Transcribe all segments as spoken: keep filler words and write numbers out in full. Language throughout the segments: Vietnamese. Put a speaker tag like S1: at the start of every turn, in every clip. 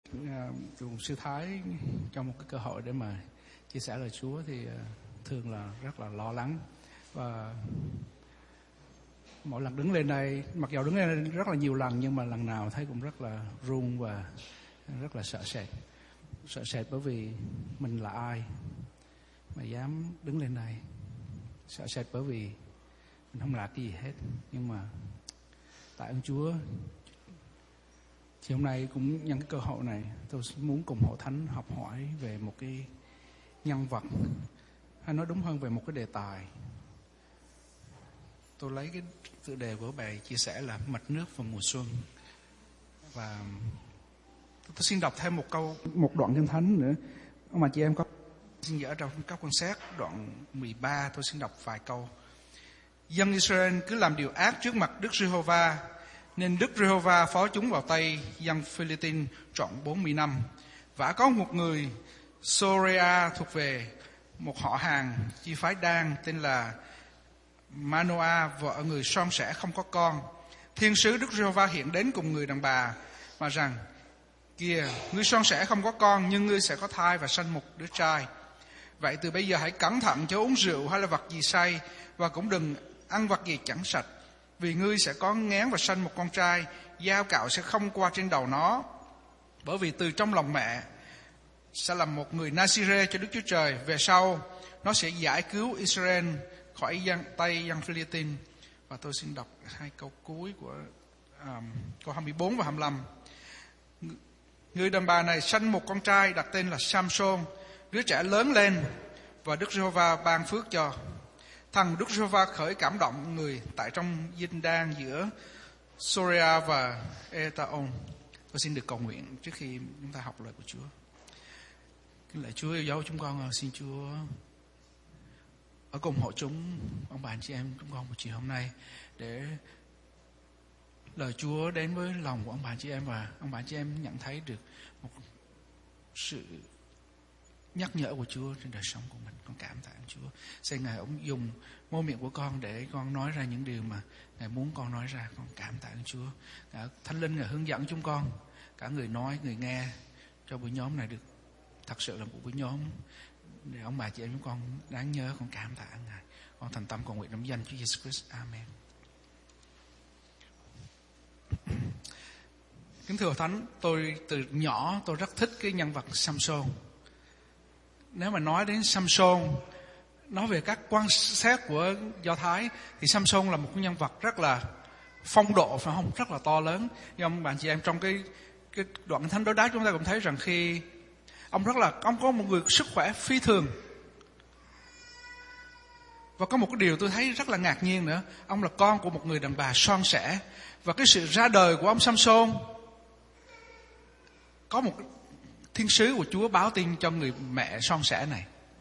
S1: Cùng sư Thái trong một cái cơ hội để mà chia sẻ lời Chúa thì thường là rất là lo lắng, và mỗi lần đứng lên đây, mặc dù đứng lên đây rất là nhiều lần, nhưng mà lần nào thấy cũng rất là run và rất là sợ sệt. Sợ sệt bởi vì mình là ai mà dám đứng lên đây. Sợ sệt bởi vì mình không làm cái gì hết. Nhưng mà tại ơn Chúa, thì hôm nay cũng nhân cái cơ hội này, tôi muốn cùng Hội Thánh học hỏi về một cái nhân vật, hay nói đúng hơn về một cái đề tài. Tôi lấy cái tựa đề của bài chia sẻ là Mạch nước vào mùa xuân. Và tôi xin đọc thêm một câu, một đoạn Kinh Thánh nữa. Ông bà chị em có xin dở trong các quan sát đoạn mười ba, tôi xin đọc vài câu. Dân Israel cứ làm điều ác trước mặt Đức Giê-hô-va, nên Đức Giê-hô-va phó chúng vào tay dân Phi-li-tin trọn bốn mươi năm. Và có một người Soria thuộc về một họ hàng chi phái Dan tên là Manoa, vợ người son sẻ không có con. Thiên sứ Đức Giê-hô-va hiện đến cùng người đàn bà mà rằng: Kìa, ngươi son sẻ không có con, nhưng ngươi sẽ có thai và sanh một đứa trai. Vậy từ bây giờ hãy cẩn thận chớ uống rượu hay là vật gì say, và cũng đừng ăn vật gì chẳng sạch, vì ngươi sẽ có nghén và sanh một con trai. Dao cạo sẽ không qua trên đầu nó, bởi vì từ trong lòng mẹ sẽ là một người Nazire cho Đức Chúa Trời. Về sau nó sẽ giải cứu Israel khỏi dân, tay dân Phi-li-tin. Và tôi xin đọc hai câu cuối của um, câu hai mươi bốn và hai mươi lăm. Người đàn bà này sanh một con trai đặt tên là Samson. Đứa trẻ lớn lên và Đức Giê-hô-va ban phước cho. Thằng Đức Giê-hô-va khởi cảm động người tại trong dinh đan giữa Soria và Etaon. Tôi xin được cầu nguyện trước khi chúng ta học lời của Chúa. Kính lạy Chúa yêu dấu chúng con, xin Chúa ở cùng hội chúng, ông bà anh chị em chúng con một chiều hôm nay, để lời Chúa đến với lòng của ông bà anh chị em, và ông bà anh chị em nhận thấy được một sự nhắc nhở của Chúa trên đời sống của mình. Con cảm tạ Chúa. Xin Ngài ông dùng môi miệng của con để con nói ra những điều mà Ngài muốn con nói ra. Con cảm tạ Chúa. Cả Thánh Linh Ngài hướng dẫn chúng con, cả người nói, người nghe, cho buổi nhóm này được thật sự là một buổi nhóm để ông bà chị em chúng con đáng nhớ. Con cảm tạ Ngài. Con thành tâm cầu nguyện trong danh Chúa Giêsu Christ. Amen. Kính thưa Thánh, tôi từ nhỏ tôi rất thích cái nhân vật Samson. Nếu mà nói đến Samson, nói về các quan sát của Do Thái, thì Samson là một nhân vật rất là phong độ, phải không? Rất là to lớn. Nhưng ông bạn chị em trong cái cái đoạn Thánh Đối Đáp chúng ta cũng thấy rằng khi ông rất là ông có một người sức khỏe phi thường. Và có một cái điều tôi thấy rất là ngạc nhiên nữa, ông là con của một người đàn bà son sẻ, và cái sự ra đời của ông Samson, có một thiên sứ của Chúa báo tin cho người mẹ son sẻ này.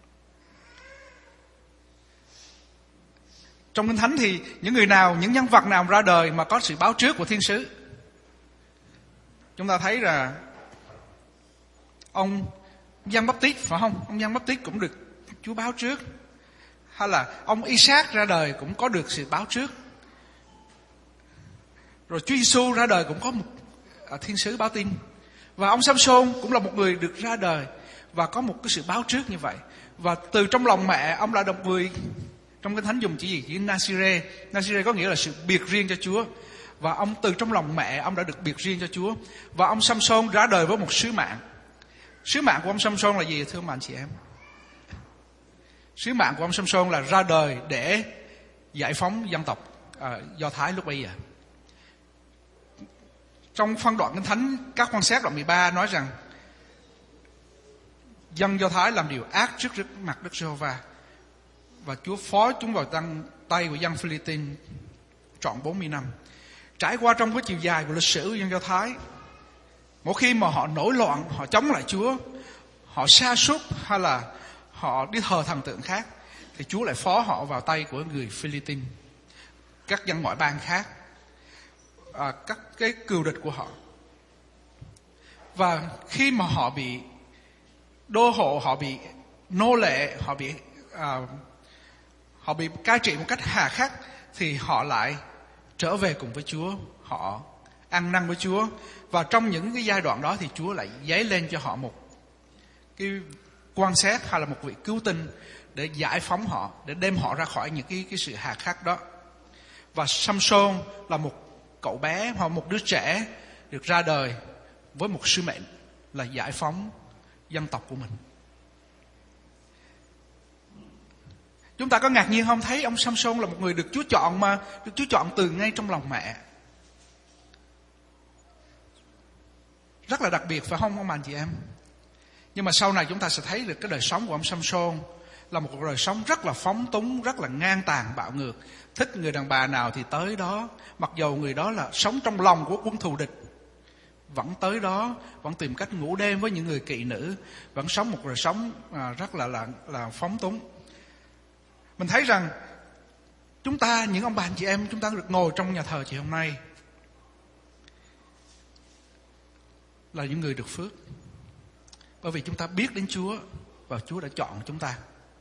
S1: Trong Kinh Thánh thì những người nào, những nhân vật nào ra đời mà có sự báo trước của thiên sứ? Chúng ta thấy là ông Giăng Báp-tít, phải không? Ông Giăng Báp-tít cũng được Chúa báo trước. Hay là ông Isaac ra đời cũng có được sự báo trước. Rồi Chúa Giêsu ra đời cũng có một thiên sứ báo tin. Và ông Samson cũng là một người được ra đời và có một cái sự báo trước như vậy. Và từ trong lòng mẹ ông là một người, trong Kinh Thánh dùng chữ gì? Chữ Nazire. Nazire có nghĩa là sự biệt riêng cho Chúa. Và ông từ trong lòng mẹ ông đã được biệt riêng cho Chúa. Và ông Samson ra đời với một sứ mạng. Sứ mạng của ông Samson là gì thưa các anh chị em? Sứ mạng của ông Samson là ra đời để giải phóng dân tộc à, Do Thái lúc bấy giờ. Trong phân đoạn Kinh Thánh, các quan sát đoạn mười ba nói rằng dân Do Thái làm điều ác trước mặt Đức Giê-hô-va, và Chúa phó chúng vào tay của dân Phi-li-tin trọn bốn mươi năm. Trải qua trong cái chiều dài của lịch sử của dân Do Thái, mỗi khi mà họ nổi loạn, họ chống lại Chúa, họ sa sút hay là họ đi thờ thần tượng khác, thì Chúa lại phó họ vào tay của người Phi-li-tin, các dân ngoại bang khác, à, các cái cừu địch của họ. Và khi mà họ bị đô hộ, họ bị nô lệ, họ bị à, họ bị cai trị một cách hà khắc, thì họ lại trở về cùng với Chúa, họ ăn năn với Chúa. Và trong những cái giai đoạn đó thì Chúa lại giấy lên cho họ một cái quan xét hay là một vị cứu tinh để giải phóng họ, để đem họ ra khỏi những cái, cái sự hà khắc đó. Và Samson là một cậu bé hoặc một đứa trẻ được ra đời với một sứ mệnh là giải phóng dân tộc của mình. Chúng ta có ngạc nhiên không? Thấy ông Samson là một người được Chúa chọn mà, được Chúa chọn từ ngay trong lòng mẹ. Rất là đặc biệt phải không ông bà anh chị em? Nhưng mà sau này chúng ta sẽ thấy được cái đời sống của ông Samson là một đời sống rất là phóng túng, rất là ngang tàn bạo ngược. Thích người đàn bà nào thì tới đó, mặc dầu người đó là sống trong lòng của quân thù địch, vẫn tới đó, vẫn tìm cách ngủ đêm với những người kỵ nữ, vẫn sống một đời sống à, rất là, là là phóng túng. Mình thấy rằng chúng ta, những ông bà anh chị em, chúng ta được ngồi trong nhà thờ chiều hôm nay là những người được phước, bởi vì chúng ta biết đến Chúa và Chúa đã chọn chúng ta.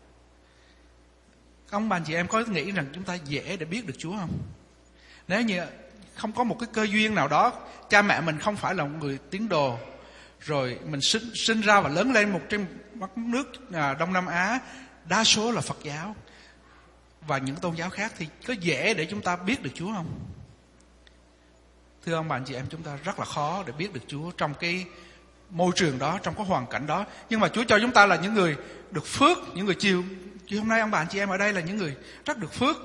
S1: Ông bà anh chị em có nghĩ rằng chúng ta dễ để biết được Chúa không? Nếu như không có một cái cơ duyên nào đó, cha mẹ mình không phải là một người tín đồ, rồi mình sinh, sinh ra và lớn lên một trên đất nước à, Đông Nam Á đa số là Phật giáo và những tôn giáo khác, thì có dễ để chúng ta biết được Chúa không? Thưa ông bà anh chị em, chúng ta rất là khó để biết được Chúa trong cái môi trường đó, trong cái hoàn cảnh đó. Nhưng mà Chúa cho chúng ta là những người được phước, những người chiều chiều hôm nay ông bà anh chị em ở đây là những người rất được phước.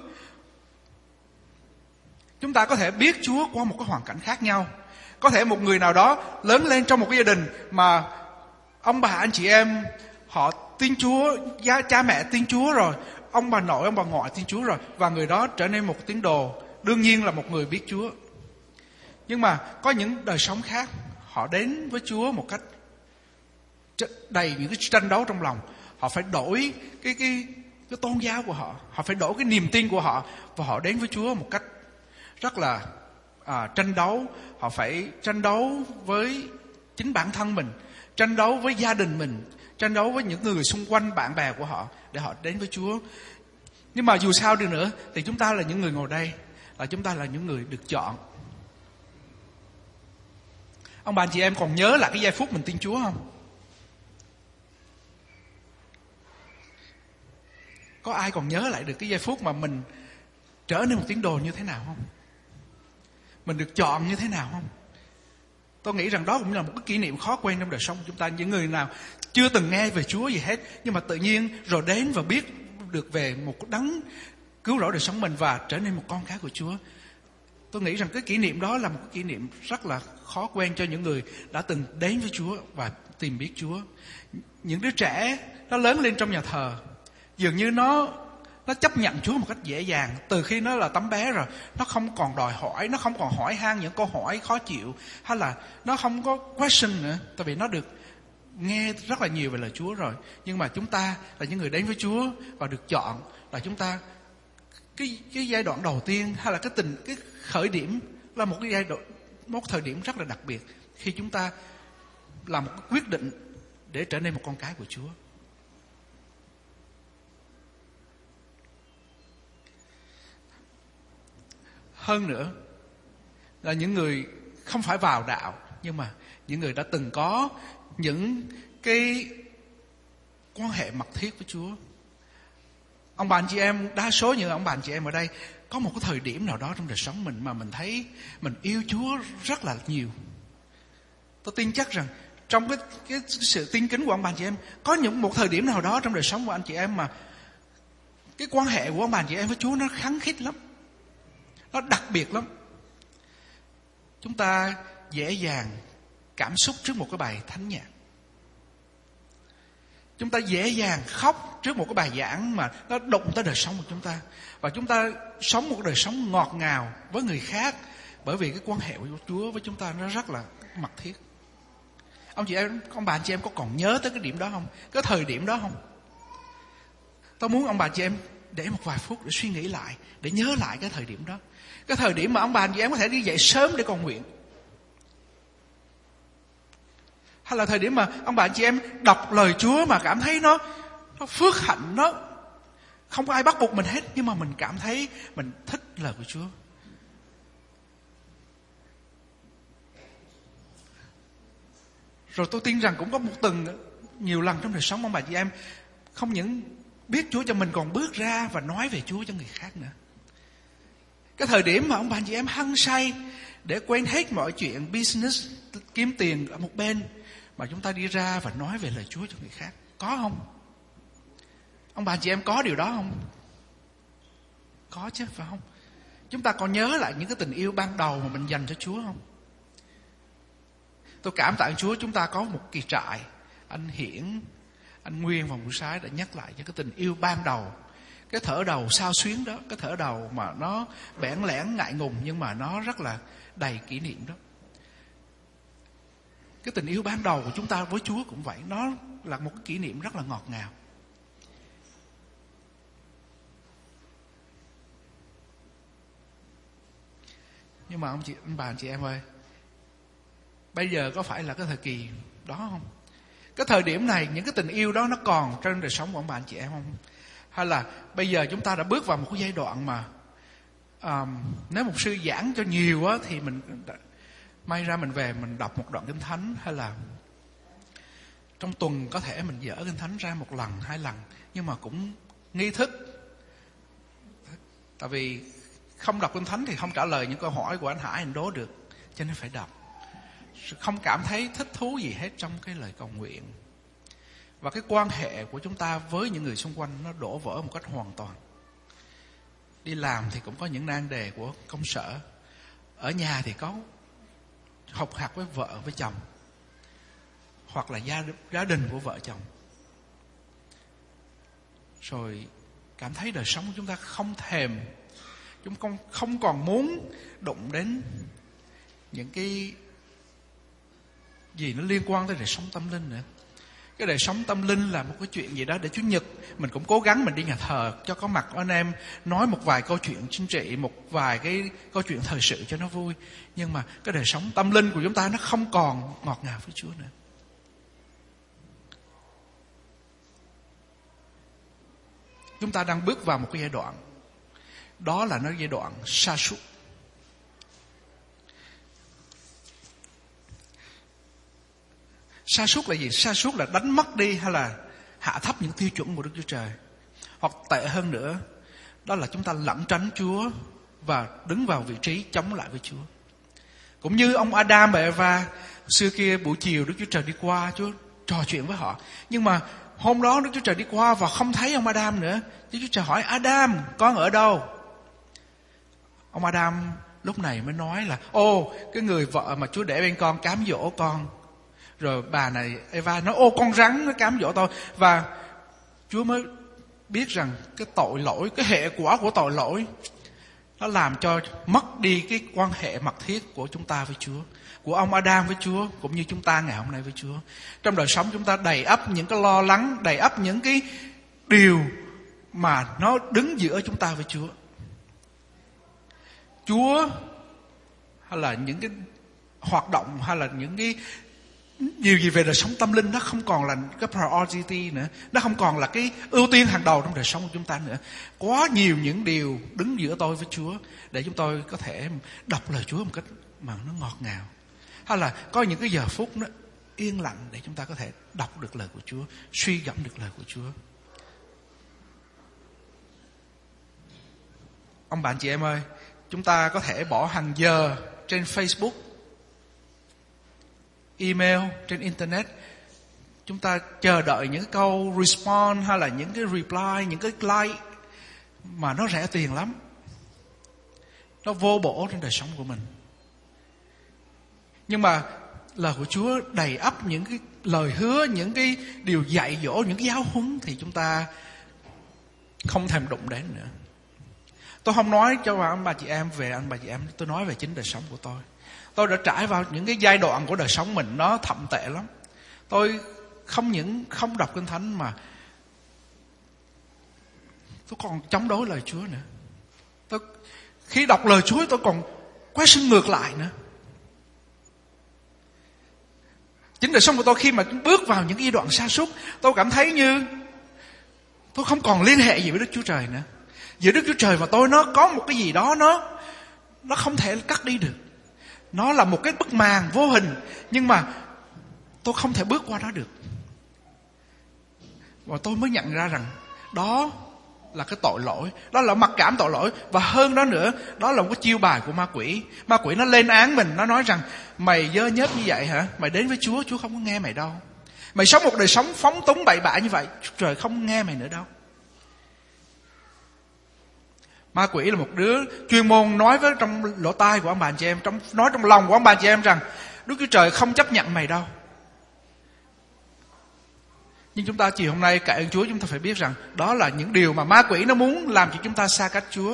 S1: Chúng ta có thể biết Chúa qua một cái hoàn cảnh khác nhau. Có thể một người nào đó lớn lên trong một cái gia đình mà ông bà anh chị em họ tin Chúa, cha mẹ tin Chúa rồi, ông bà nội, ông bà ngoại tin Chúa rồi, và người đó trở nên một tín đồ, đương nhiên là một người biết Chúa. Nhưng mà có những đời sống khác, họ đến với Chúa một cách đầy những cái tranh đấu trong lòng. Họ phải đổi cái, cái, cái tôn giáo của họ, họ phải đổi cái niềm tin của họ, và họ đến với Chúa một cách rất là à, tranh đấu. Họ phải tranh đấu với chính bản thân mình, tranh đấu với gia đình mình, tranh đấu với những người xung quanh, bạn bè của họ, để họ đến với Chúa. Nhưng mà dù sao đi nữa thì chúng ta là những người ngồi đây, là chúng ta là những người được chọn. Ông bà anh chị em còn nhớ lại cái giây phút mình tin Chúa không? Có ai còn nhớ lại được cái giây phút mà mình trở nên một tín đồ như thế nào không? Mình được chọn như thế nào không? Tôi nghĩ rằng đó cũng là một cái kỷ niệm khó quên trong đời sống của chúng ta. Những người nào chưa từng nghe về Chúa gì hết, nhưng mà tự nhiên rồi đến và biết được về một đấng cứu rỗi đời sống mình và trở nên một con cái của Chúa. Tôi nghĩ rằng cái kỷ niệm đó là một cái kỷ niệm rất là khó quên cho những người đã từng đến với Chúa và tìm biết Chúa. Những đứa trẻ nó lớn lên trong nhà thờ, dường như nó nó chấp nhận Chúa một cách dễ dàng. Từ khi nó là tấm bé rồi, nó không còn đòi hỏi, nó không còn hỏi han những câu hỏi khó chịu, hay là nó không có question nữa, tại vì nó được nghe rất là nhiều về lời Chúa rồi. Nhưng mà chúng ta là những người đến với Chúa và được chọn, là chúng ta cái cái giai đoạn đầu tiên, hay là cái tình cái khởi điểm là một cái giai đoạn, một thời điểm rất là đặc biệt, khi chúng ta làm một cái quyết định để trở nên một con cái của Chúa. Hơn nữa là những người không phải vào đạo, nhưng mà những người đã từng có những cái quan hệ mật thiết với Chúa. Ông bà anh chị em, đa số những ông bà anh chị em ở đây có một cái thời điểm nào đó trong đời sống mình mà mình thấy mình yêu Chúa rất là nhiều. Tôi tin chắc rằng trong cái, cái sự tin kính của ông bà anh chị em, có những một thời điểm nào đó trong đời sống của anh chị em mà cái quan hệ của ông bà anh chị em với Chúa nó khăng khít lắm, nó đặc biệt lắm. Chúng ta dễ dàng cảm xúc trước một cái bài thánh nhạc. Chúng ta dễ dàng khóc trước một cái bài giảng mà nó động tới đời sống của chúng ta. Và chúng ta sống một đời sống ngọt ngào với người khác, bởi vì cái quan hệ của Chúa với chúng ta nó rất là mật thiết. Ông chị em, ông bà chị em có còn nhớ tới cái điểm đó không? Cái thời điểm đó không? Tôi muốn ông bà chị em để một vài phút để suy nghĩ lại, để nhớ lại cái thời điểm đó. Cái thời điểm mà ông bà chị em có thể đi dậy sớm để cầu nguyện, hay là thời điểm mà ông bà chị em đọc lời Chúa mà cảm thấy nó nó phước hạnh, nó không có ai bắt buộc mình hết, nhưng mà mình cảm thấy mình thích lời của Chúa. Rồi tôi tin rằng cũng có một từng nhiều lần trong đời sống ông bà chị em không những biết Chúa cho mình còn bước ra và nói về Chúa cho người khác nữa. Cái thời điểm mà ông bà chị em hăng say để quên hết mọi chuyện business, kiếm tiền ở một bên, mà chúng ta đi ra và nói về lời Chúa cho người khác. Có không? Ông bà chị em có điều đó không? Có chứ, phải không? Chúng ta còn nhớ lại những cái tình yêu ban đầu mà mình dành cho Chúa không? Tôi cảm tạ Chúa chúng ta có một kỳ trại. Anh Hiển, anh Nguyên và Vũ Sái đã nhắc lại cho cái tình yêu ban đầu. Cái thở đầu sao xuyến đó, cái thở đầu mà nó bẽn lẽn ngại ngùng nhưng mà nó rất là đầy kỷ niệm đó. Cái tình yêu ban đầu của chúng ta với Chúa cũng vậy, nó là một cái kỷ niệm rất là ngọt ngào. Nhưng mà ông chị, anh bà, anh chị em ơi, bây giờ có phải là cái thời kỳ đó không? Cái thời điểm này, những cái tình yêu đó nó còn trên đời sống của ông bà, anh chị em không? Hay là bây giờ chúng ta đã bước vào một cái giai đoạn mà um, nếu một sư giảng cho nhiều á, thì mình may ra mình về mình đọc một đoạn Kinh Thánh, hay là trong tuần có thể mình dở Kinh Thánh ra một lần, hai lần, nhưng mà cũng nghi thức. Tại vì không đọc Kinh Thánh thì không trả lời những câu hỏi của anh Hải, anh đố được, cho nên phải đọc. Không cảm thấy thích thú gì hết trong cái lời cầu nguyện. Và cái quan hệ của chúng ta với những người xung quanh nó đổ vỡ một cách hoàn toàn. Đi làm thì cũng có những nan đề của công sở. Ở nhà thì có học hạc với vợ, với chồng, hoặc là gia, gia đình của vợ chồng. Rồi cảm thấy đời sống của chúng ta không thèm, chúng không, không còn muốn đụng đến những cái gì nó liên quan tới đời sống tâm linh nữa. Cái đời sống tâm linh là một cái chuyện gì đó để Chủ nhật mình cũng cố gắng mình đi nhà thờ cho có mặt anh em, nói một vài câu chuyện chính trị, một vài cái câu chuyện thời sự cho nó vui. Nhưng mà cái đời sống tâm linh của chúng ta nó không còn ngọt ngào với Chúa nữa. Chúng ta đang bước vào một cái giai đoạn, đó là nó giai đoạn sa sút. Sa sút là gì? Sa sút là đánh mất đi hay là hạ thấp những tiêu chuẩn của Đức Chúa Trời. Hoặc tệ hơn nữa, đó là chúng ta lẩn tránh Chúa và đứng vào vị trí chống lại với Chúa. Cũng như ông Adam và Eva, xưa kia buổi chiều Đức Chúa Trời đi qua, Chúa trò chuyện với họ. Nhưng mà hôm đó Đức Chúa Trời đi qua và không thấy ông Adam nữa. Đức Chúa Trời hỏi: Adam, con ở đâu? Ông Adam lúc này mới nói là: ô, cái người vợ mà Chúa để bên con cám dỗ con. Rồi bà này Eva nói: ô, con rắn nó cám dỗ tôi. Và Chúa mới biết rằng cái tội lỗi, cái hệ quả của tội lỗi nó làm cho mất đi cái quan hệ mật thiết của chúng ta với Chúa, của ông Adam với Chúa, cũng như chúng ta ngày hôm nay với Chúa. Trong đời sống chúng ta đầy ắp những cái lo lắng, đầy ắp những cái điều mà nó đứng giữa chúng ta với Chúa. Chúa hay là những cái hoạt động, hay là những cái điều gì về đời sống tâm linh, nó không còn là cái priority nữa, nó không còn là cái ưu tiên hàng đầu trong đời sống của chúng ta nữa. Quá nhiều những điều đứng giữa tôi với Chúa để chúng tôi có thể đọc lời Chúa một cách mà nó ngọt ngào, hay là có những cái giờ phút nó yên lặng để chúng ta có thể đọc được lời của Chúa, suy gẫm được lời của Chúa. Ông bạn chị em ơi, chúng ta có thể bỏ hàng giờ trên Facebook, email, trên internet. Chúng ta chờ đợi những câu respond hay là những cái reply, những cái like mà nó rẻ tiền lắm, nó vô bổ trên đời sống của mình. Nhưng mà lời của Chúa đầy ắp những cái lời hứa, những cái điều dạy dỗ, những cái giáo huấn thì chúng ta không thèm đụng đến nữa. Tôi không nói cho anh bà chị em về anh bà chị em, tôi nói về chính đời sống của tôi. Tôi đã trải vào những cái giai đoạn của đời sống mình nó thậm tệ lắm. Tôi không những không đọc Kinh Thánh mà tôi còn chống đối lời Chúa nữa. Tôi, khi đọc lời Chúa tôi còn question ngược lại nữa. Chính đời sống của tôi khi mà bước vào những giai đoạn sa sút, tôi cảm thấy như tôi không còn liên hệ gì với Đức Chúa Trời nữa. Giữa Đức Chúa Trời và tôi nó có một cái gì đó nó nó không thể cắt đi được. Nó là một cái bức màn vô hình, nhưng mà tôi không thể bước qua đó được. Và tôi mới nhận ra rằng đó là cái tội lỗi, đó là mặc cảm tội lỗi. Và hơn đó nữa, đó là một cái chiêu bài của ma quỷ. Ma quỷ nó lên án mình, nó nói rằng mày dơ nhớt như vậy hả? Mày đến với Chúa, Chúa không có nghe mày đâu. Mày sống một đời sống phóng túng bậy bạ như vậy, trời không nghe mày nữa đâu. Ma quỷ là một đứa chuyên môn nói với trong lỗ tai của ông bà anh chị em, trong nói trong lòng của ông bà anh chị em rằng Đức Chúa Trời không chấp nhận mày đâu. Nhưng chúng ta chiều hôm nay cậy ơn Chúa, chúng ta phải biết rằng đó là những điều mà ma quỷ nó muốn làm cho chúng ta xa cách Chúa.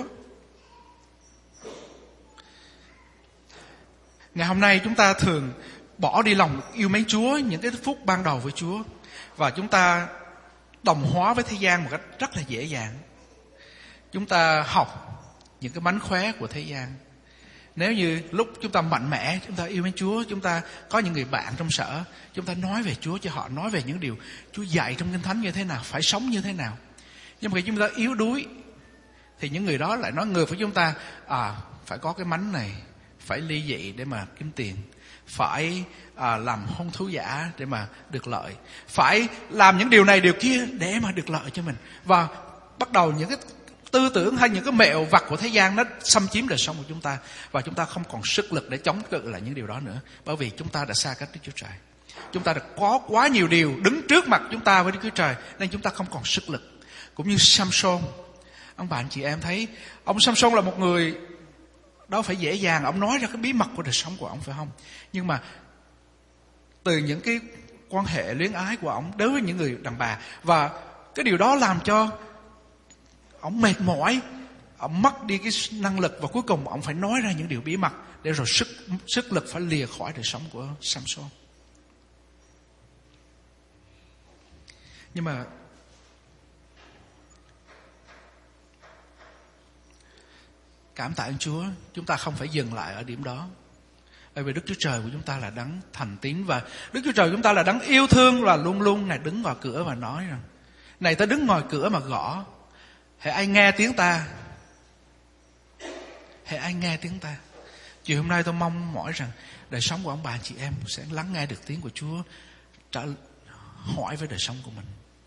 S1: Ngày hôm nay chúng ta thường bỏ đi lòng yêu mến Chúa, những cái phút ban đầu với Chúa, và chúng ta đồng hóa với thế gian một cách rất là dễ dàng. Chúng ta học những cái mánh khóe của thế gian. Nếu như lúc chúng ta mạnh mẽ, chúng ta yêu mến Chúa, chúng ta có những người bạn trong sở, chúng ta nói về Chúa cho họ, nói về những điều Chúa dạy trong Kinh Thánh như thế nào, phải sống như thế nào. Nhưng mà khi chúng ta yếu đuối, thì những người đó lại nói ngược với chúng ta, à, phải có cái mánh này, phải ly dị để mà kiếm tiền, phải à, làm hôn thú giả để mà được lợi, phải làm những điều này điều kia để mà được lợi cho mình. Và bắt đầu những cái tư tưởng hay những cái mẹo vặt của thế gian nó xâm chiếm đời sống của chúng ta, và chúng ta không còn sức lực để chống cự lại những điều đó nữa, bởi vì chúng ta đã xa cách Đức Chúa Trời. Chúng ta đã có quá nhiều điều đứng trước mặt chúng ta với Đức Chúa Trời, nên chúng ta không còn sức lực. Cũng như Samson, ông bạn chị em thấy ông Samson là một người đâu phải dễ dàng ông nói ra cái bí mật của đời sống của ông, phải không? Nhưng mà từ những cái quan hệ luyến ái của ông đối với những người đàn bà, và cái điều đó làm cho ông mệt mỏi, ông mất đi cái năng lực, và cuối cùng ông phải nói ra những điều bí mật để rồi sức sức lực phải lìa khỏi đời sống của Samson. Nhưng mà cảm tạ ơn Chúa, chúng ta không phải dừng lại ở điểm đó. Bởi vì Đức Chúa Trời của chúng ta là đấng thành tín, và Đức Chúa Trời của chúng ta là đấng yêu thương, và luôn luôn Ngài đứng vào cửa và nói rằng: này, ta đứng ngoài cửa mà gõ, hễ ai nghe tiếng ta, hễ ai nghe tiếng ta. Chiều hôm nay tôi mong mỏi rằng đời sống của ông bà chị em sẽ lắng nghe được tiếng của Chúa, trả hỏi với đời sống của mình.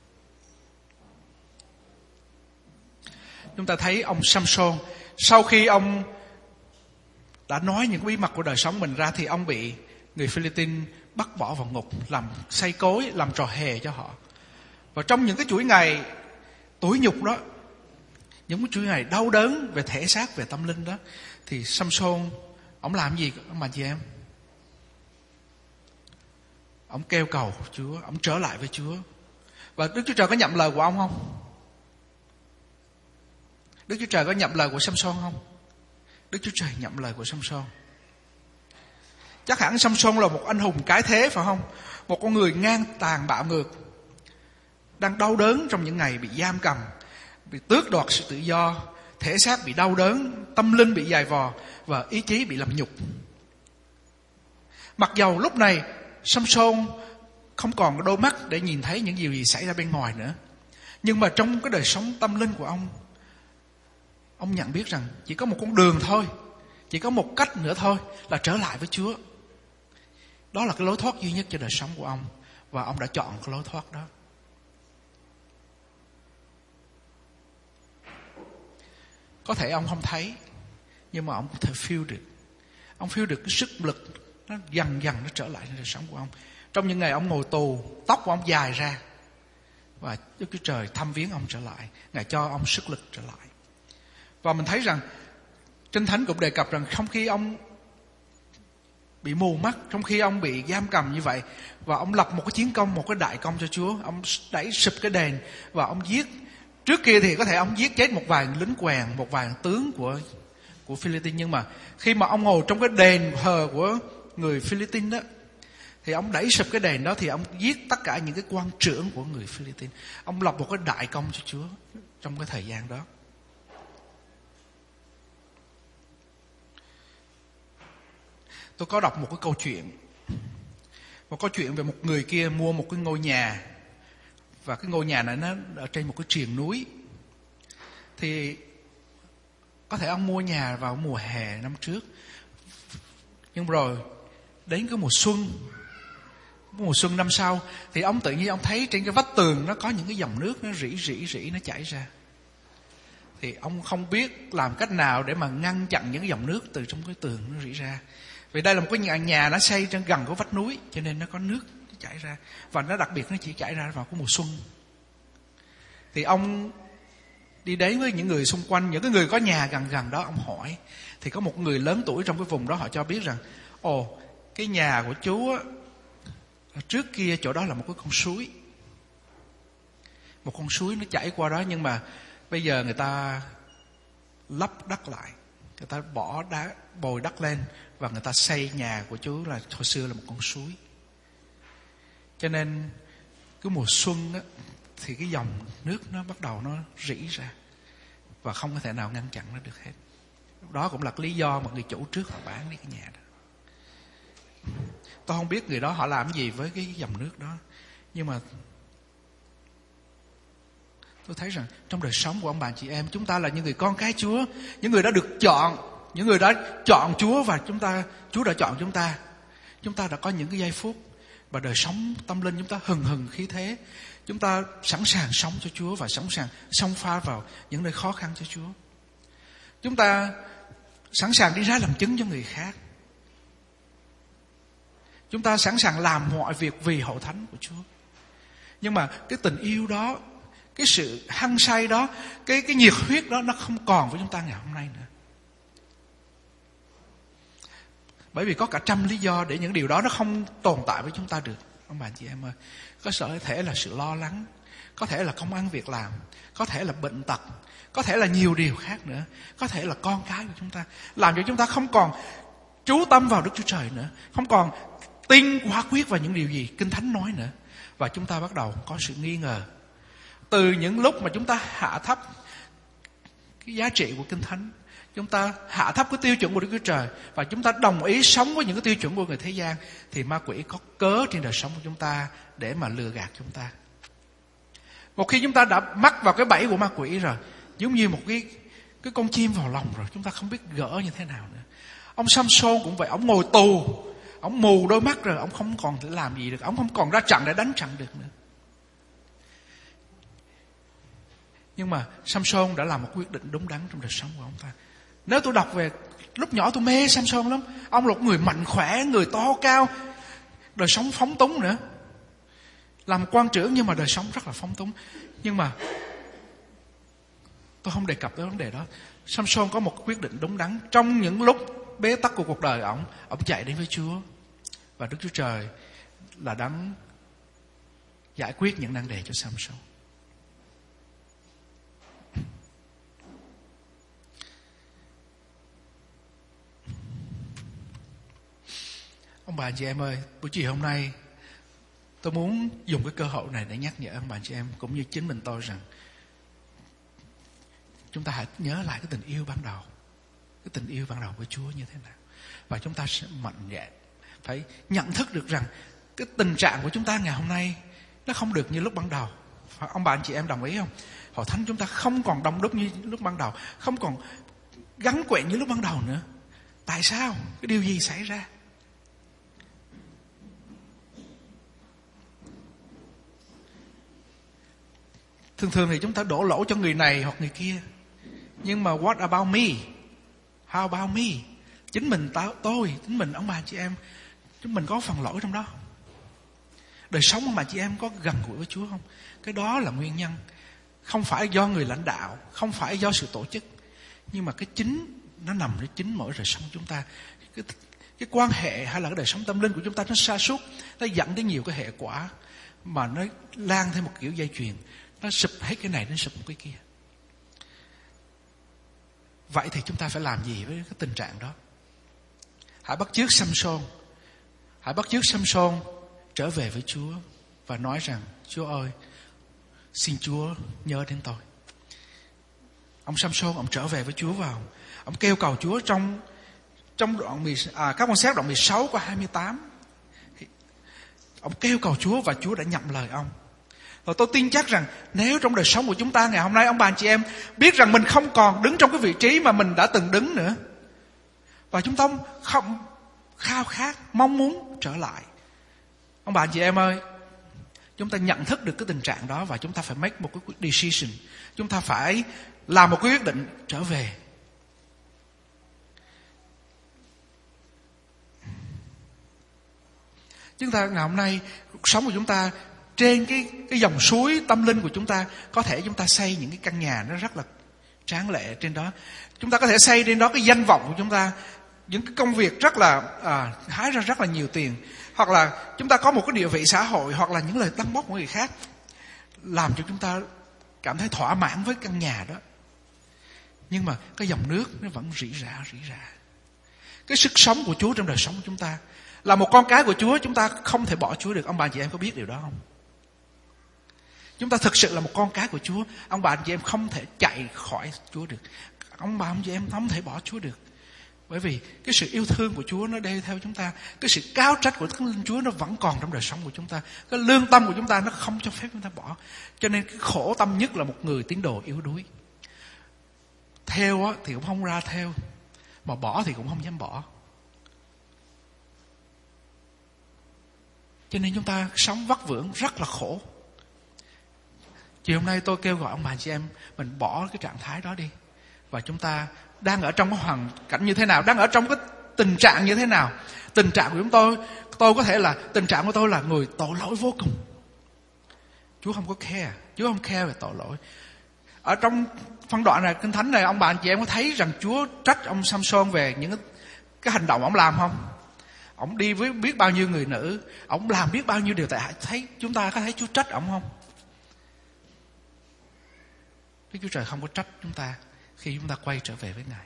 S1: Chúng ta thấy ông Samson, sau khi ông đã nói những bí mật của đời sống mình ra, thì ông bị người Philippines bắt bỏ vào ngục, làm xây cối, làm trò hề cho họ. Và trong những cái chuỗi ngày tủi nhục đó, những cái chuỗi ngày đau đớn về thể xác, về tâm linh đó, thì Samson ông làm gì ông bà chị em? Ông kêu cầu Chúa, ông trở lại với Chúa. Và Đức Chúa Trời có nhậm lời của ông không? Đức Chúa Trời có nhậm lời của Samson không? Đức Chúa Trời nhậm lời của Samson. Chắc hẳn Samson là một anh hùng cái thế, phải không? Một con người ngang tàn bạo ngược, đang đau đớn trong những ngày bị giam cầm, bị tước đoạt sự tự do, thể xác bị đau đớn, tâm linh bị dày vò, và ý chí bị làm nhục. Mặc dầu lúc này Samson không còn có đôi mắt để nhìn thấy những điều gì xảy ra bên ngoài nữa, nhưng mà trong cái đời sống tâm linh của ông, ông nhận biết rằng chỉ có một con đường thôi, chỉ có một cách nữa thôi là trở lại với Chúa. Đó là cái lối thoát duy nhất cho đời sống của ông, và ông đã chọn cái lối thoát đó. Có thể ông không thấy, nhưng mà ông có thể feel được. Ông feel được cái sức lực nó dần dần nó trở lại trong đời sống của ông. Trong những ngày ông ngồi tù, tóc của ông dài ra, và Đức Chúa Trời thăm viếng ông trở lại, Ngài cho ông sức lực trở lại. Và mình thấy rằng Kinh Thánh cũng đề cập rằng trong khi ông bị mù mắt, trong khi ông bị giam cầm như vậy, và ông lập một cái chiến công, một cái đại công cho Chúa, ông đẩy sụp cái đền và ông giết. Trước kia thì có thể ông giết chết một vài lính quèn, một vài tướng của của Philippines, nhưng mà khi mà ông ngồi trong cái đền thờ của người Philippines đó, thì ông đẩy sụp cái đền đó, thì ông giết tất cả những cái quan trưởng của người Philippines. Ông lập một cái đại công cho Chúa trong cái thời gian đó. Tôi có đọc một cái câu chuyện, một câu chuyện về một người kia mua một cái ngôi nhà, và cái ngôi nhà này nó ở trên một cái triền núi. Thì có thể ông mua nhà vào mùa hè năm trước, nhưng rồi đến cái mùa xuân Mùa xuân năm sau thì ông tự nhiên ông thấy trên cái vách tường nó có những cái dòng nước nó rỉ rỉ rỉ nó chảy ra. Thì ông không biết làm cách nào để mà ngăn chặn những cái dòng nước từ trong cái tường nó rỉ ra. Vì đây là một cái nhà, nhà nó xây trên gần cái vách núi, cho nên nó có nước nó chảy ra. Và nó đặc biệt nó chỉ chảy ra vào cái mùa xuân. Thì ông đi đến với những người xung quanh, những cái người có nhà gần gần đó, ông hỏi. Thì có một người lớn tuổi trong cái vùng đó họ cho biết rằng, ồ, cái nhà của chú á, trước kia chỗ đó là một cái con suối. Một con suối nó chảy qua đó, nhưng mà bây giờ người ta lấp đất lại, người ta bỏ đá bồi đất lên và người ta xây nhà của chú là hồi xưa là một con suối. Cho nên cứ mùa xuân á, thì cái dòng nước nó bắt đầu nó rỉ ra và không có thể nào ngăn chặn nó được hết. Đó cũng là cái lý do mà người chủ trước họ bán đi cái nhà đó. Tôi không biết người đó họ làm gì với cái dòng nước đó, nhưng mà tôi thấy rằng trong đời sống của ông bà chị em, chúng ta là những người con cái Chúa, những người đã được chọn, những người đã chọn Chúa và chúng ta, Chúa đã chọn chúng ta. Chúng ta đã có những cái giây phút và đời sống tâm linh chúng ta hừng hừng khí thế. Chúng ta sẵn sàng sống cho Chúa và sẵn sàng xông pha vào những nơi khó khăn cho Chúa. Chúng ta sẵn sàng đi ra làm chứng cho người khác. Chúng ta sẵn sàng làm mọi việc vì hội thánh của Chúa. Nhưng mà cái tình yêu đó, cái sự hăng say đó, cái, cái nhiệt huyết đó nó không còn với chúng ta ngày hôm nay nữa. Bởi vì có cả trăm lý do để những điều đó nó không tồn tại với chúng ta được. Ông bà chị em ơi, có thể là sự lo lắng, có thể là công ăn việc làm, có thể là bệnh tật, có thể là nhiều điều khác nữa, có thể là con cái của chúng ta làm cho chúng ta không còn chú tâm vào Đức Chúa Trời nữa, không còn tin quả quyết vào những điều gì Kinh Thánh nói nữa. Và chúng ta bắt đầu có sự nghi ngờ. Từ những lúc mà chúng ta hạ thấp cái giá trị của Kinh Thánh, chúng ta hạ thấp cái tiêu chuẩn của Đức Chúa Trời và chúng ta đồng ý sống với những cái tiêu chuẩn của người thế gian, thì ma quỷ có cớ trên đời sống của chúng ta để mà lừa gạt chúng ta. Một khi chúng ta đã mắc vào cái bẫy của ma quỷ rồi, giống như một cái cái con chim vào lòng rồi, chúng ta không biết gỡ như thế nào nữa. Ông Samson cũng vậy, ông ngồi tù, ông mù đôi mắt rồi, ông không còn thể làm gì được, ông không còn ra trận để đánh trận được nữa. Nhưng mà Samson đã làm một quyết định đúng đắn trong đời sống của ông ta. Nếu tôi đọc về lúc nhỏ tôi mê Samson lắm. Ông là một người mạnh khỏe, người to cao, đời sống phóng túng nữa. Làm quan trưởng nhưng mà đời sống rất là phóng túng. Nhưng mà tôi không đề cập tới vấn đề đó. Samson có một quyết định đúng đắn. Trong những lúc bế tắc của cuộc đời ông, ông chạy đến với Chúa. Và Đức Chúa Trời là đấng giải quyết những nan đề cho Samson. Ông bà chị em ơi, buổi chiều hôm nay tôi muốn dùng cái cơ hội này để nhắc nhở ông bà chị em cũng như chính mình tôi rằng chúng ta hãy nhớ lại cái tình yêu ban đầu, cái tình yêu ban đầu với Chúa như thế nào, và chúng ta sẽ mạnh dạn phải nhận thức được rằng cái tình trạng của chúng ta ngày hôm nay nó không được như lúc ban đầu. Ông bà anh chị em đồng ý không? Hội thánh chúng ta không còn đông đúc như lúc ban đầu, không còn gắn quẹn như lúc ban đầu nữa. Tại sao? Cái điều gì xảy ra? Thường thường thì chúng ta đổ lỗi cho người này hoặc người kia. Nhưng mà what about me? How about me? Chính mình tôi, chính mình ông bà chị em, chúng mình có phần lỗi trong đó. Đời sống ông bà chị em có gần gũi với Chúa không? Cái đó là nguyên nhân. Không phải do người lãnh đạo, không phải do sự tổ chức, nhưng mà cái chính nó nằm ở chính mỗi đời sống của chúng ta. Cái, cái quan hệ hay là cái đời sống tâm linh của chúng ta nó sa sút, nó dẫn đến nhiều cái hệ quả mà nó lan theo một kiểu dây chuyền. Nó sụp hết cái này, nó sụp một cái kia. Vậy thì chúng ta phải làm gì với cái tình trạng đó? Hãy bắt chước Samson. Hãy bắt chước Samson trở về với Chúa và nói rằng: Chúa ơi, xin Chúa nhớ đến tôi. Ông Samson, ông trở về với Chúa vào. Ông kêu cầu Chúa trong trong đoạn à, các quan sát đoạn mười sáu qua hai mươi tám. Ông kêu cầu Chúa và Chúa đã nhận lời ông. Và tôi tin chắc rằng nếu trong đời sống của chúng ta ngày hôm nay, ông bà anh chị em biết rằng mình không còn đứng trong cái vị trí mà mình đã từng đứng nữa, và chúng ta không khao khát, mong muốn trở lại, Ông bà anh chị em ơi, chúng ta nhận thức được cái tình trạng đó và chúng ta phải make một cái decision. Chúng ta phải làm một cái quyết định trở về. Chúng ta ngày hôm nay, cuộc sống của chúng ta trên cái, cái dòng suối tâm linh của chúng ta, có thể chúng ta xây những cái căn nhà nó rất là tráng lệ trên đó. Chúng ta có thể xây trên đó cái danh vọng của chúng ta, những cái công việc rất là à, hái ra rất là nhiều tiền, hoặc là chúng ta có một cái địa vị xã hội, hoặc là những lời tâng bốc của người khác, làm cho chúng ta cảm thấy thỏa mãn với căn nhà đó. Nhưng mà cái dòng nước nó vẫn rỉ rả rỉ rả. Cái sức sống của Chúa trong đời sống của chúng ta, là một con cái của Chúa, chúng ta không thể bỏ Chúa được. Ông bà anh chị em có biết điều đó không? Chúng ta thực sự là một con cái của Chúa. Ông bà anh chị em không thể chạy khỏi Chúa được. Ông bà anh chị em không thể bỏ Chúa được. Bởi vì cái sự yêu thương của Chúa nó đi theo chúng ta. Cái sự cao trách của Thánh Linh Chúa nó vẫn còn trong đời sống của chúng ta. Cái lương tâm của chúng ta nó không cho phép chúng ta bỏ. Cho nên cái khổ tâm nhất là một người tín đồ yếu đuối. Theo thì cũng không ra theo, mà bỏ thì cũng không dám bỏ. Cho nên chúng ta sống vắt vưởng rất là khổ. Chiều hôm nay tôi kêu gọi ông bà chị em mình bỏ cái trạng thái đó đi. Và chúng ta đang ở trong cái hoàn cảnh như thế nào, đang ở trong cái tình trạng như thế nào. Tình trạng của chúng tôi, tôi có thể là tình trạng của tôi là người tội lỗi vô cùng. Chúa không có care, Chúa không care về tội lỗi. Ở trong phân đoạn này, Kinh Thánh này, ông bà anh chị em có thấy rằng Chúa trách ông Samson về những cái, cái hành động ông làm không? Ông đi với biết bao nhiêu người nữ, ông làm biết bao nhiêu điều tệ hại. Thấy chúng ta có thấy Chúa trách ông không? Đức Chúa Trời không có trách chúng ta khi chúng ta quay trở về với Ngài.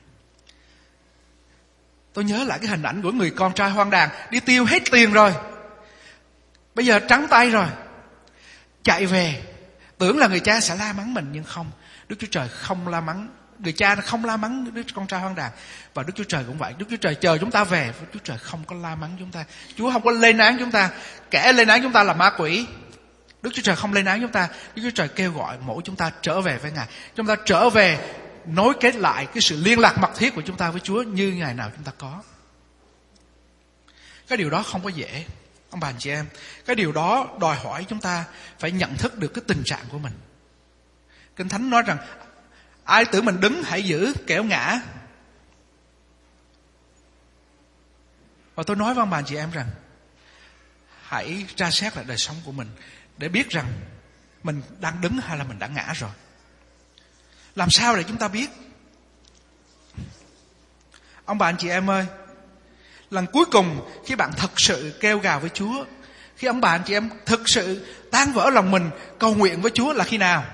S1: Tôi nhớ lại cái hình ảnh của người con trai hoang đàn, đi tiêu hết tiền rồi, bây giờ trắng tay rồi, chạy về, tưởng là người cha sẽ la mắng mình, nhưng không. Đức Chúa Trời không la mắng. Người cha không la mắng đứa con trai hoang đàn. Và Đức Chúa Trời cũng vậy. Đức Chúa Trời chờ chúng ta về. Đức Chúa Trời không có la mắng chúng ta. Chúa không có lên án chúng ta. Kẻ lên án chúng ta là ma quỷ. Đức Chúa Trời không lên án chúng ta. Đức Chúa Trời kêu gọi mỗi chúng ta trở về với Ngài. Chúng ta trở về nối kết lại cái sự liên lạc mật thiết của chúng ta với Chúa như ngày nào chúng ta có. Cái điều đó không có dễ, ông bà anh chị em. Cái điều đó đòi hỏi chúng ta phải nhận thức được cái tình trạng của mình. Kinh Thánh nói rằng ai tưởng mình đứng hãy giữ kẻo ngã. Và tôi nói với ông bà anh chị em rằng hãy tra xét lại đời sống của mình để biết rằng mình đang đứng hay là mình đã ngã rồi. Làm sao để chúng ta biết? Ông bà anh chị em ơi, lần cuối cùng khi bạn thực sự kêu gào với Chúa, khi ông bà anh chị em thực sự tan vỡ lòng mình cầu nguyện với Chúa là khi nào?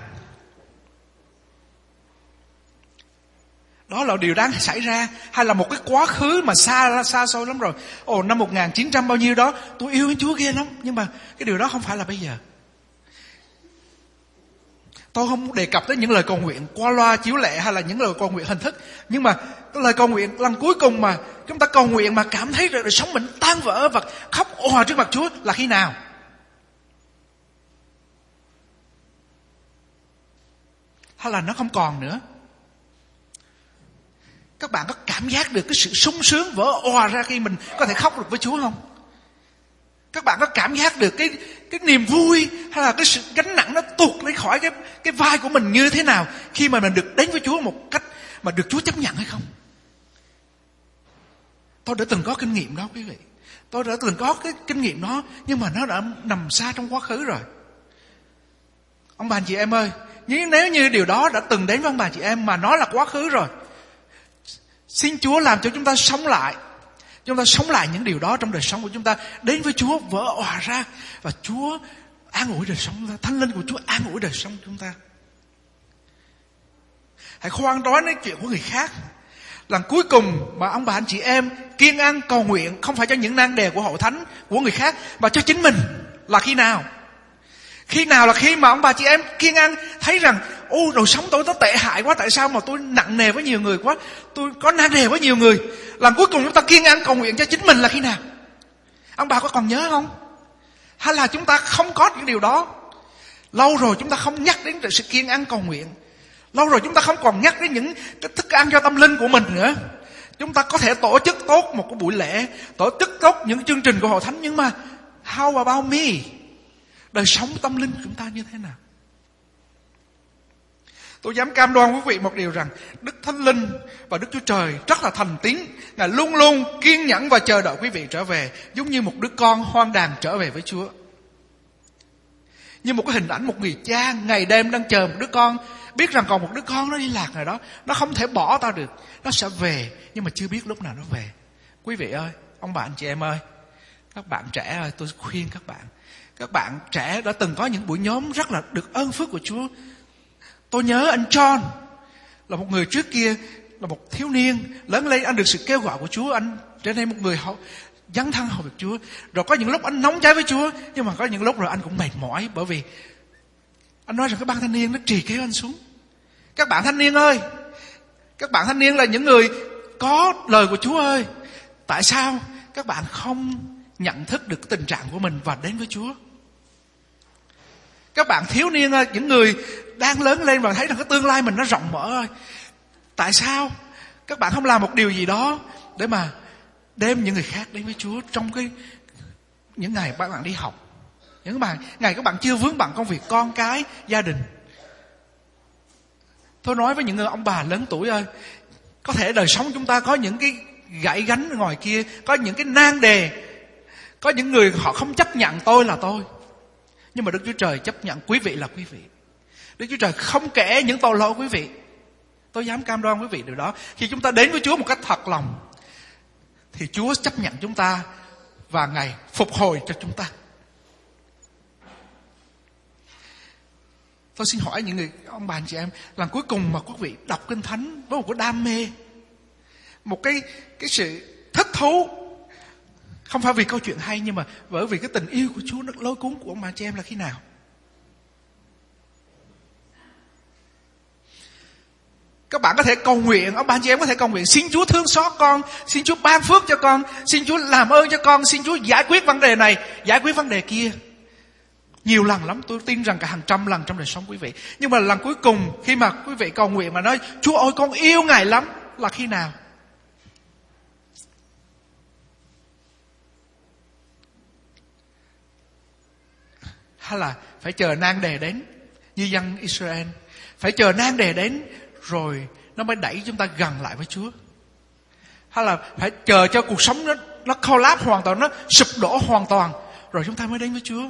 S1: Đó là điều đang xảy ra, hay là một cái quá khứ mà xa xa xôi lắm rồi? Ồ, năm một nghìn chín trăm bao nhiêu đó tôi yêu Chúa ghê lắm, nhưng mà cái điều đó không phải là bây giờ. Tôi không đề cập tới những lời cầu nguyện qua loa chiếu lệ hay là những lời cầu nguyện hình thức, nhưng mà cái lời cầu nguyện lần cuối cùng mà chúng ta cầu nguyện mà cảm thấy đời sống mình tan vỡ và khóc òa trước mặt Chúa là khi nào? Hay là nó không còn nữa? Các bạn có cảm giác được cái sự sung sướng vỡ òa ra khi mình có thể khóc được với Chúa không? Các bạn có cảm giác được cái cái niềm vui hay là cái sự gánh nặng nó tuột lên khỏi cái cái vai của mình như thế nào khi mà mình được đến với Chúa một cách mà được Chúa chấp nhận hay không? Tôi đã từng có kinh nghiệm đó quý vị. Tôi đã từng có cái kinh nghiệm đó, nhưng mà nó đã nằm xa trong quá khứ rồi. Ông bà chị em ơi, nếu như điều đó đã từng đến với ông bà chị em mà nó là quá khứ rồi, xin Chúa làm cho chúng ta sống lại. Chúng ta sống lại những điều đó trong đời sống của chúng ta. Đến với Chúa vỡ òa ra. Và Chúa an ủi đời sống chúng ta. Thánh Linh của Chúa an ủi đời sống của chúng ta. Hãy khoan nói nói chuyện của người khác. Lần cuối cùng mà ông bà anh chị em kiên ăn cầu nguyện không phải cho những nan đề của hội thánh của người khác, mà cho chính mình là khi nào? Khi nào là khi mà ông bà chị em kiên ăn thấy rằng ô, đời sống tôi nó tệ hại quá, tại sao mà tôi nặng nề với nhiều người quá, tôi có nan đề với nhiều người. Lần cuối cùng chúng ta kiên ăn cầu nguyện cho chính mình là khi nào? Ông bà có còn nhớ không? Hay là chúng ta không có những điều đó? Lâu rồi chúng ta không nhắc đến sự kiên ăn cầu nguyện. Lâu rồi chúng ta không còn nhắc đến những cái thức ăn cho tâm linh của mình nữa. Chúng ta có thể tổ chức tốt một cái buổi lễ, tổ chức tốt những chương trình của hội thánh, nhưng mà how about me? Đời sống tâm linh của chúng ta như thế nào? Tôi dám cam đoan quý vị một điều rằng Đức Thánh Linh và Đức Chúa Trời rất là thành tín. Ngài luôn luôn kiên nhẫn và chờ đợi quý vị trở về, giống như một đứa con hoang đàn trở về với Chúa. Như một cái hình ảnh một người cha ngày đêm đang chờ một đứa con, biết rằng còn một đứa con nó đi lạc rồi đó, nó không thể bỏ ta được, nó sẽ về, nhưng mà chưa biết lúc nào nó về. Quý vị ơi, ông bạn chị em ơi, các bạn trẻ ơi, tôi khuyên các bạn, các bạn trẻ đã từng có những buổi nhóm rất là được ơn phước của Chúa. Tôi nhớ anh John là một người trước kia là một thiếu niên, lớn lên anh được sự kêu gọi của Chúa, anh trở nên một người họ dấn thân hầu việc Chúa. Rồi có những lúc anh nóng cháy với Chúa, nhưng mà có những lúc rồi anh cũng mệt mỏi, bởi vì anh nói rằng cái ban thanh niên nó trì kéo anh xuống. Các bạn thanh niên ơi, các bạn thanh niên là những người có lời của Chúa ơi, tại sao các bạn không nhận thức được tình trạng của mình và đến với Chúa? Các bạn thiếu niên ơi, những người đang lớn lên và thấy rằng cái tương lai mình nó rộng mở ơi, tại sao các bạn không làm một điều gì đó để mà đem những người khác đến với Chúa trong cái những ngày các bạn đi học, những bạn ngày các bạn chưa vướng bận công việc con cái gia đình? Tôi nói với những người ông bà lớn tuổi ơi, có thể đời sống chúng ta có những cái gãy gánh ngoài kia, có những cái nan đề, có những người họ không chấp nhận tôi là tôi, nhưng mà Đức Chúa Trời chấp nhận quý vị là quý vị. Đức Chúa Trời không kể những tội lỗi quý vị. Tôi dám cam đoan quý vị điều đó. Khi chúng ta đến với Chúa một cách thật lòng thì Chúa chấp nhận chúng ta và Ngài phục hồi cho chúng ta. Tôi xin hỏi những người ông bà anh chị em, lần cuối cùng mà quý vị đọc Kinh Thánh với một cái đam mê, một cái cái sự thích thú, không phải vì câu chuyện hay, nhưng mà bởi vì cái tình yêu của Chúa nó lôi cuốn của ông bà anh chị em là khi nào? Các bạn có thể cầu nguyện, ông bà anh chị em có thể cầu nguyện, xin Chúa thương xót con, xin Chúa ban phước cho con, xin Chúa làm ơn cho con, xin Chúa giải quyết vấn đề này, giải quyết vấn đề kia. Nhiều lần lắm, tôi tin rằng cả hàng trăm lần trong đời sống quý vị. Nhưng mà lần cuối cùng khi mà quý vị cầu nguyện mà nói Chúa ơi con yêu Ngài lắm là khi nào? Hay là phải chờ nan đề đến như dân Israel, phải chờ nan đề đến rồi nó mới đẩy chúng ta gần lại với Chúa? Hay là phải chờ cho cuộc sống nó nó collapse hoàn toàn, nó sụp đổ hoàn toàn rồi chúng ta mới đến với Chúa?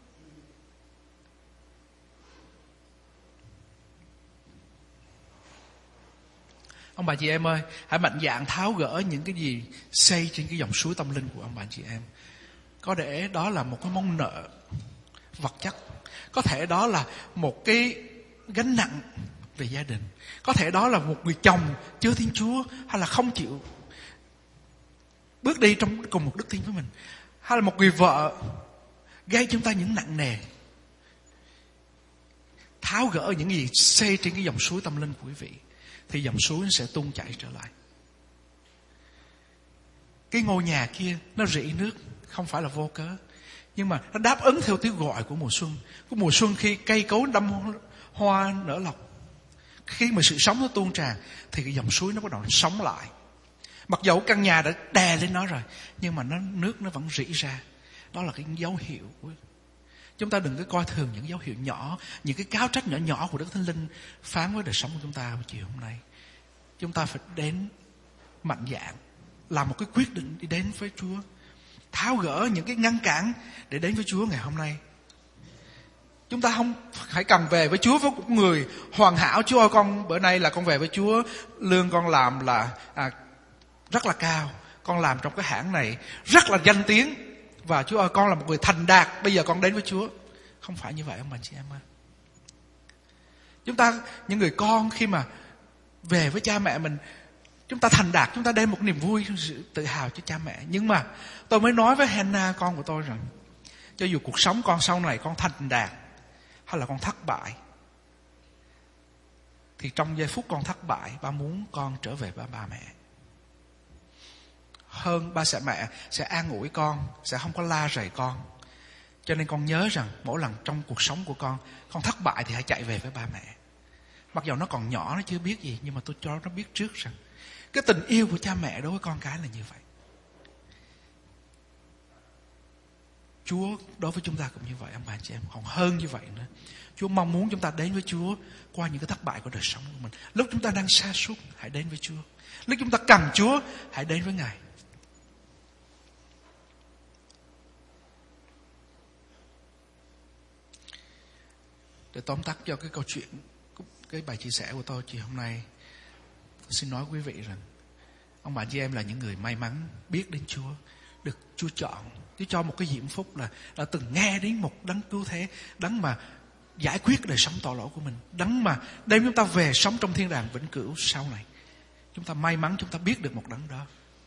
S1: Ông bà chị em ơi, hãy mạnh dạn tháo gỡ những cái gì xây trên cái dòng suối tâm linh của ông bà chị em. Có thể đó là một cái món nợ vật chất, có thể đó là một cái gánh nặng về gia đình, có thể đó là một người chồng chưa tin Chúa, hay là không chịu bước đi trong cùng một đức tin với mình, hay là một người vợ gây chúng ta những nặng nề. Tháo gỡ những gì xây trên cái dòng suối tâm linh của quý vị thì dòng suối nó sẽ tuôn chảy trở lại. Cái ngôi nhà kia nó rỉ nước không phải là vô cớ, nhưng mà nó đáp ứng theo tiếng gọi của mùa xuân. Của mùa xuân khi cây cối đâm hoa nở lộc, khi mà sự sống nó tuôn tràn thì cái dòng suối nó bắt đầu nó sống lại. Mặc dẫu căn nhà đã đè lên nó rồi, nhưng mà nó nước nó vẫn rỉ ra. Đó là cái dấu hiệu của chúng ta. Đừng có coi thường những dấu hiệu nhỏ, những cái cáo trách nhỏ nhỏ của Đức Thánh Linh phán với đời sống của chúng ta buổi chiều hôm nay. Chúng ta phải đến mạnh dạn, làm một cái quyết định đi đến với Chúa, tháo gỡ những cái ngăn cản để đến với Chúa ngày hôm nay. Chúng ta không phải cần về với Chúa với một người hoàn hảo. Chúa ơi con bữa nay là con về với Chúa, lương con làm là à, rất là cao, con làm trong cái hãng này rất là danh tiếng, và Chúa ơi con là một người thành đạt, bây giờ con đến với Chúa. Không phải như vậy ông bà chị em ơi. Chúng ta, những người con khi mà về với cha mẹ mình, chúng ta thành đạt, chúng ta đem một niềm vui, sự tự hào cho cha mẹ. Nhưng mà tôi mới nói với Hannah con của tôi rằng, cho dù cuộc sống con sau này con thành đạt hay là con thất bại, thì trong giây phút con thất bại, ba muốn con trở về với ba mẹ. Hơn ba sẽ mẹ sẽ an ủi con, sẽ không có la rầy con. Cho nên con nhớ rằng mỗi lần trong cuộc sống của con, con thất bại thì hãy chạy về với ba mẹ. Mặc dù nó còn nhỏ, nó chưa biết gì, nhưng mà tôi cho nó biết trước rằng cái tình yêu của cha mẹ đối với con cái là như vậy. Chúa đối với chúng ta cũng như vậy, ông bà chị em, còn hơn như vậy nữa. Chúa mong muốn chúng ta đến với Chúa qua những cái thất bại của đời sống của mình. Lúc chúng ta đang sa sút, hãy đến với Chúa. Lúc chúng ta cần Chúa, hãy đến với Ngài. Để tóm tắt cho cái câu chuyện, cái bài chia sẻ của tôi chiều hôm nay, tôi xin nói quý vị rằng ông bà chị em là những người may mắn biết đến Chúa, được Chúa chọn. Chúa cho một cái diễm phúc là đã từng nghe đến một đấng cứu thế, đấng mà giải quyết đời sống tội lỗi của mình, đấng mà đem chúng ta về sống trong thiên đàng vĩnh cửu sau này. Chúng ta may mắn chúng ta biết được một đấng đó.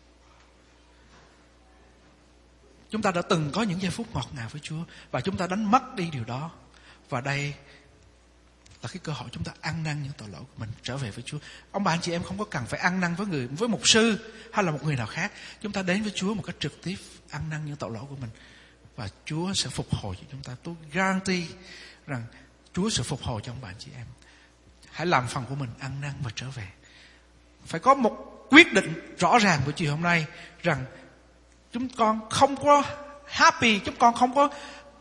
S1: Chúng ta đã từng có những giây phút ngọt ngào với Chúa và chúng ta đánh mất đi điều đó. Và đây là cái cơ hội chúng ta ăn năn những tội lỗi của mình, trở về với Chúa. Ông bà anh chị em không có cần phải ăn năn với người, với mục sư hay là một người nào khác. Chúng ta đến với Chúa một cách trực tiếp, ăn năn những tội lỗi của mình, và Chúa sẽ phục hồi cho chúng ta. Tôi guarantee rằng Chúa sẽ phục hồi cho ông bà anh chị em. Hãy làm phần của mình, ăn năn và trở về. Phải có một quyết định rõ ràng buổi chiều hôm nay rằng chúng con không có happy, chúng con không có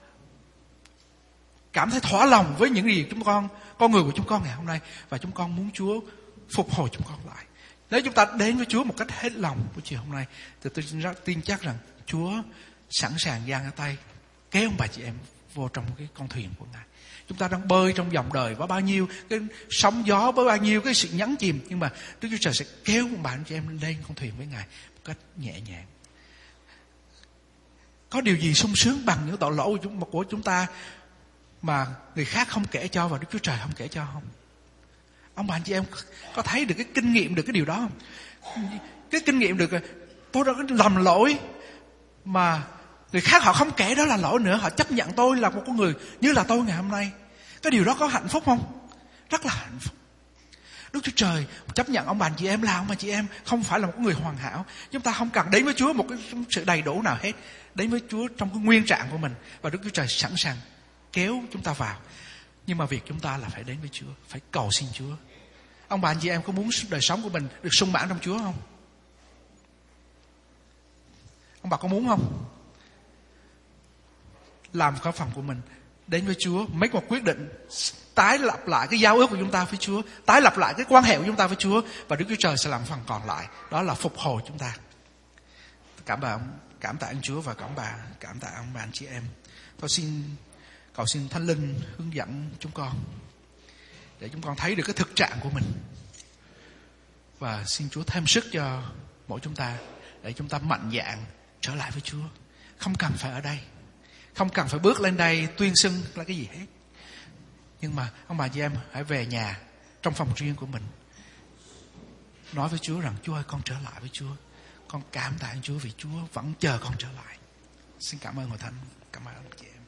S1: cảm thấy thỏa lòng với những gì chúng con, con người của chúng con ngày hôm nay, và chúng con muốn Chúa phục hồi chúng con lại. Nếu chúng ta đến với Chúa một cách hết lòng buổi chiều hôm nay, thì tôi rất tin chắc rằng Chúa sẵn sàng giang cái tay kéo ông bà chị em vô trong cái con thuyền của Ngài. Chúng ta đang bơi trong dòng đời với bao nhiêu cái sóng gió, với bao nhiêu cái sự nhấn chìm, nhưng mà Đức Chúa Trời sẽ kéo ông bà chị em lên con thuyền với Ngài một cách nhẹ nhàng. Có điều gì sung sướng bằng những tội lỗi của chúng ta mà người khác không kể cho và Đức Chúa Trời không kể cho không? Ông bà anh chị em có thấy được cái kinh nghiệm được cái điều đó không? Cái kinh nghiệm được tôi đã làm lỗi mà người khác họ không kể đó là lỗi nữa, họ chấp nhận tôi là một con người như là tôi ngày hôm nay. Cái điều đó có hạnh phúc không? Rất là hạnh phúc. Đức Chúa Trời chấp nhận ông bà anh chị em là ông bà chị em không phải là một người hoàn hảo. Chúng ta không cần đến với Chúa một cái sự đầy đủ nào hết. Đến với Chúa trong cái nguyên trạng của mình, và Đức Chúa Trời sẵn sàng kéo chúng ta vào. Nhưng mà việc chúng ta là phải đến với Chúa, phải cầu xin Chúa. Ông bà anh chị em có muốn đời sống của mình được sung mãn trong Chúa không? Ông bà có muốn không? Làm cái phần của mình, đến với Chúa, make một quyết định, tái lập lại cái giao ước của chúng ta với Chúa, tái lập lại cái quan hệ của chúng ta với Chúa, và Đức Chúa Trời sẽ làm phần còn lại, đó là phục hồi chúng ta. Cảm ơn, cảm tạ ơn Chúa và cảm bà, cảm tạ ông bà anh chị em. Tôi xin cầu xin Thánh Linh hướng dẫn chúng con để chúng con thấy được cái thực trạng của mình, và xin Chúa thêm sức cho mỗi chúng ta để chúng ta mạnh dạn trở lại với Chúa. Không cần phải ở đây, không cần phải bước lên đây tuyên xưng là cái gì hết, nhưng mà ông bà chị em hãy về nhà trong phòng riêng của mình, nói với Chúa rằng Chúa ơi, con trở lại với Chúa, con cảm tạ Chúa vì Chúa vẫn chờ con trở lại. Xin cảm ơn Hội Thánh, cảm ơn ông chị em.